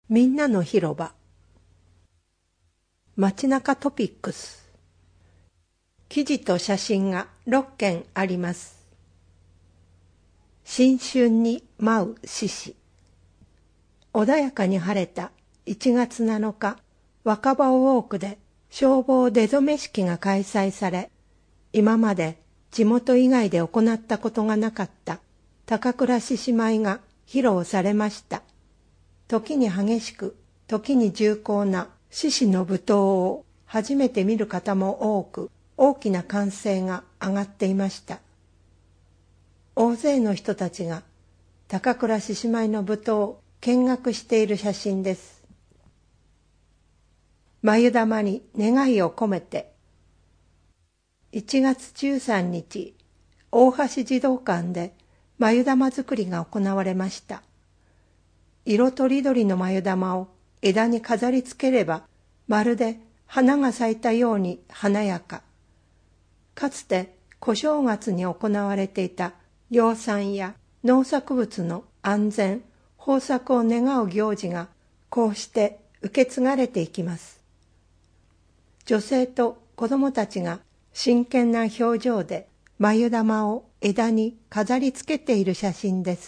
みんなの広場。街中トピックス。記事と写真が6件あります。新春に舞う獅子。穏やかに晴れた1月7日、若葉ウォークで消防出初め式が開催され、今まで地元以外で行ったことがなかった高倉獅子舞が披露されました。時に激しく、時に重厚な獅子の舞踏を初めて見る方も多く、大きな歓声が上がっていました。大勢の人たちが高倉獅子舞の舞踏を見学している写真です。眉玉に願いを込めて。1月13日、大橋児童館で眉玉作りが行われました。色とりどりの眉玉を枝に飾り付ければ、まるで花が咲いたように華やか。かつて小正月に行われていた養蚕や農作物の安全、豊作を願う行事がこうして受け継がれていきます。女性と子供たちが真剣な表情で眉玉を枝に飾り付けている写真です。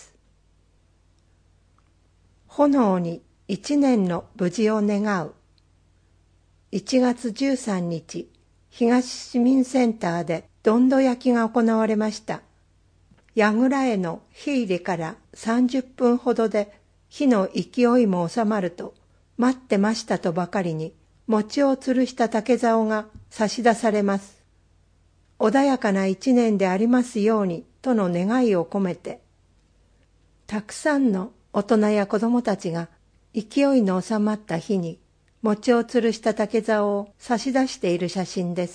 炎に一年の無事を願う。1月13日、東市民センターでどんど焼きが行われました。櫓への火入れから30分ほどで火の勢いも収まると、待ってましたとばかりに餅を吊るした竹竿が差し出されます。穏やかな一年でありますようにとの願いを込めて、たくさんの大人や子供たちが勢いの収まった火に餅を吊るした竹竿を差し出している写真です。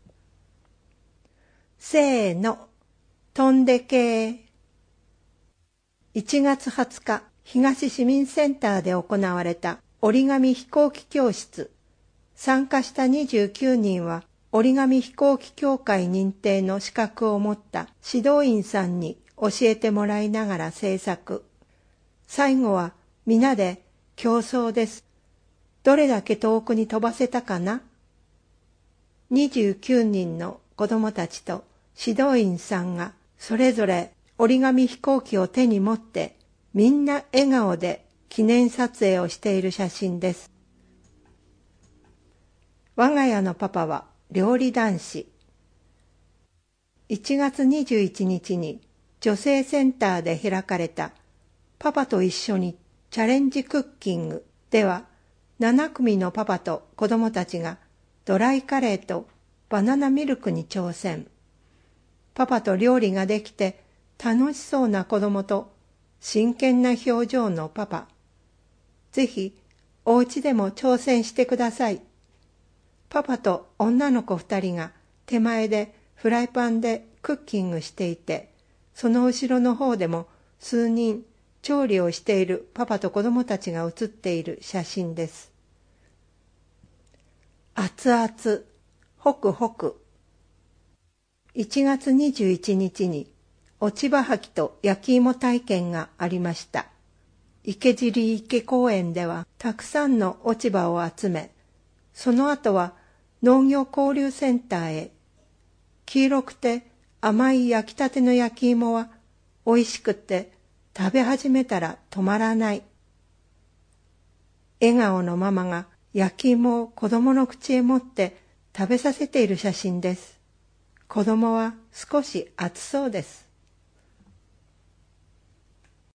せーの、飛んでけー。1月20日、東市民センターで行われた折り紙飛行機教室。参加した29人は折り紙飛行機協会認定の資格を持った指導員さんに教えてもらいながら制作。最後は皆で競争です。どれだけ遠くに飛ばせたかな？ 29 人の子供たちと指導員さんがそれぞれ折り紙飛行機を手に持ってみんな笑顔で記念撮影をしている写真です。我が家のパパは料理男子。1月21日に女性センターで開かれたパパと一緒にチャレンジクッキングでは、7組のパパと子供たちがドライカレーとバナナミルクに挑戦。パパと料理ができて楽しそうな子供と真剣な表情のパパ。ぜひお家でも挑戦してください。パパと女の子2人が手前でフライパンでクッキングしていて、その後ろの方でも数人調理をしているパパと子供たちが写っている写真です。熱々、ホクホク。1月21日に落ち葉履きと焼き芋体験がありました。池尻池公園ではたくさんの落ち葉を集め、その後は農業交流センターへ。黄色くて甘い焼きたての焼き芋は美味しくて食べ始めたら止まらない。笑顔のママが焼き芋を子供の口へ持って食べさせている写真です。子供は少し暑そうです。